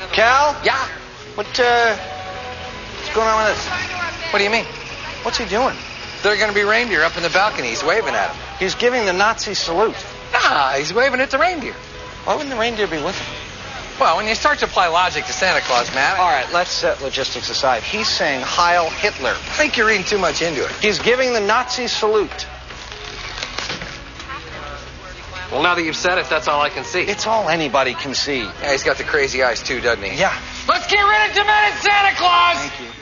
Cal? Yeah? What's going on with this? What do you mean? What's he doing? There are going to be reindeer up in the balcony. He's waving at them. He's giving the Nazi salute. Nah, he's waving at the reindeer. Why wouldn't the reindeer be with him? Well, when you start to apply logic to Santa Claus, Matt... All right, let's set logistics aside. He's saying Heil Hitler. I think you're reading too much into it. He's giving the Nazi salute. Well, now that you've said it, that's all I can see. It's all anybody can see. Yeah, he's got the crazy eyes, too, doesn't he? Yeah. Let's get rid of demented Santa Claus! Thank you.